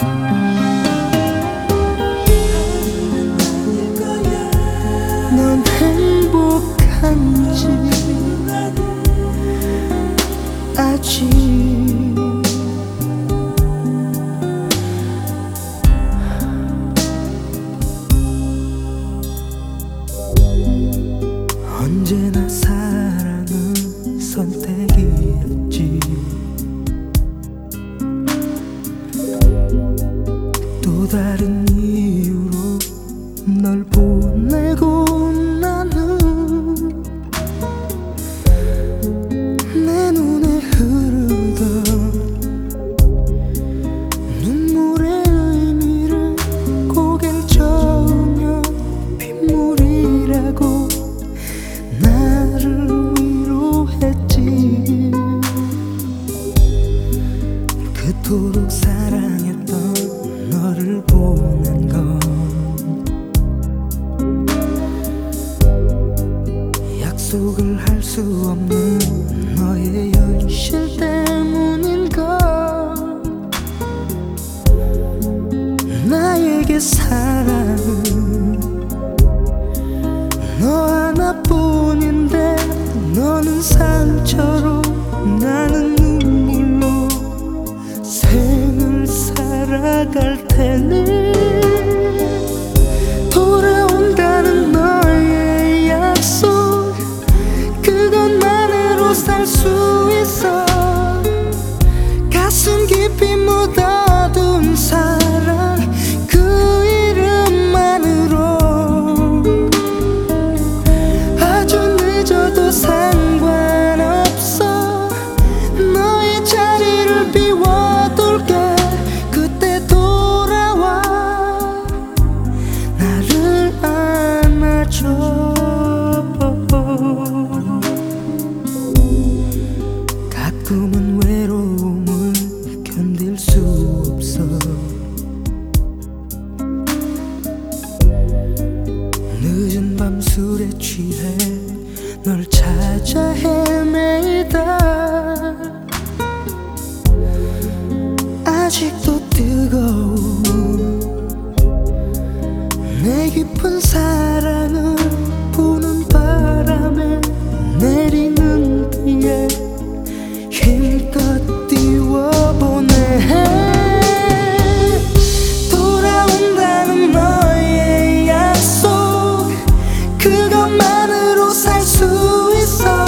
넌 행복한지 아직 언제나 사랑은 선택이었지. 또 다른 이유로 널 보내고 나는 내 눈에 흐르던 눈물의 의미를 고개를 저으며 빗물이라고 나를 위로했지. 그토록 사랑했던 너를 보낸 건 약속을 할 수 없는 너의 현실 때문인가. 나에게 사랑은 너 하나뿐인데 너는 상처로 나는 눈물로 생을 살아갈 테니 돌아온다는 너의 약속 그것만으로 살 수 있어. 가슴 깊이 묻어둔 사랑 그 이름만으로 아주 늦어도 상관없어. 너의 자리를 비워둘게. 그때 돌아와 나를 안아줘. 가끔은 외로움을 견딜 수 없어. 늦은 밤 술에 취해 널 찾아 헤매다 아직도 뜨거운 내 깊은 사랑을 부는 바람에 내리는 비에 힘껏 띄워보내. 돌아온다는 너의 약속 그것만으로 살 수 있어.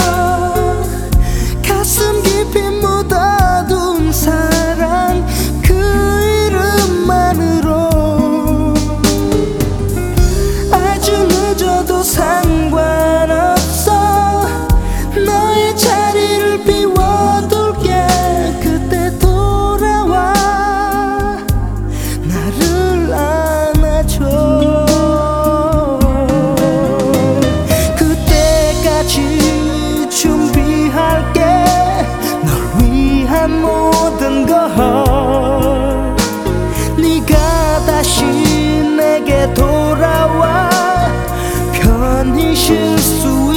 가슴 깊이 묻어둔 사랑 그 이름만으로 아주 늦어도 상관없어. 너의 자리를 비워둘게. 그때 돌아와 나를 안아줘. 그때까지 준비할게. 널 위한 모든 걸. 네가 다시 내게 돌아와 편히 쉴 수